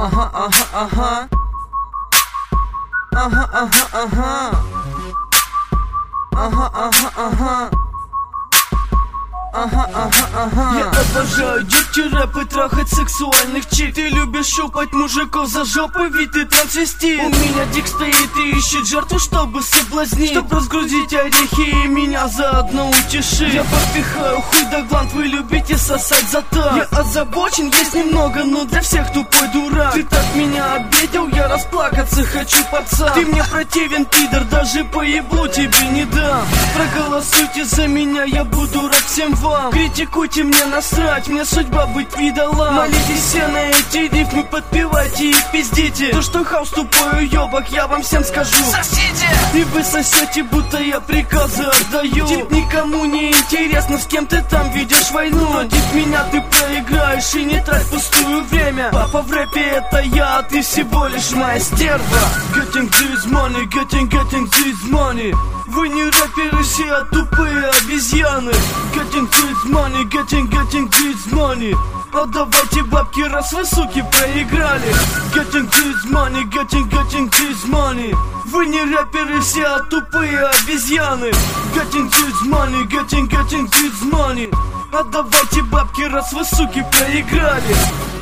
Ага, ага, ага. Ага, ага, ага. Ага, ага, ага. Ага, ага, ага. Я обожаю дети рэп и трахать сексуальных чик. Ты любишь щупать мужиков за жопы, ведь ты трансвестит. У меня дик стоит и ищет жертву, чтобы соблазнить, чтоб разгрузить орехи и меня заодно утешить. Я подпихаю хуй до гланд, вы любите сосать за так. Я озабочен, есть немного, но для всех тупой дурак. Ты так меня обидел, я расплакаться хочу, пацан. Ты мне противен, пидор, даже по еблу тебе не дам. Проголосуйте за меня, я буду рад всем вам. Критикуйте, мне насрать, мне судьба быть идолом. Молитесь все на эти рифмы, подпевайте и пиздите. То, что хаус тупой уёбок, я вам всем скажу. Сосите! И вы сосете, будто я приказы отдаю. Тип никому не интересно, с кем ты там ведешь войну. Против меня ты проиграешь и не трать пустую время. Папа в рэпе это я, а ты всего лишь моя стерва. Getting this money, getting this money. Вы не рэперы, все а тупые обезьяны. Getting this money, getting this money. Отдавайте бабки, раз вы, суки, проиграли. Getting this money, getting this money. Вы не рэперы, все а тупые обезьяны. Getting this money, getting this money. Отдавайте бабки, раз вы, суки, проиграли.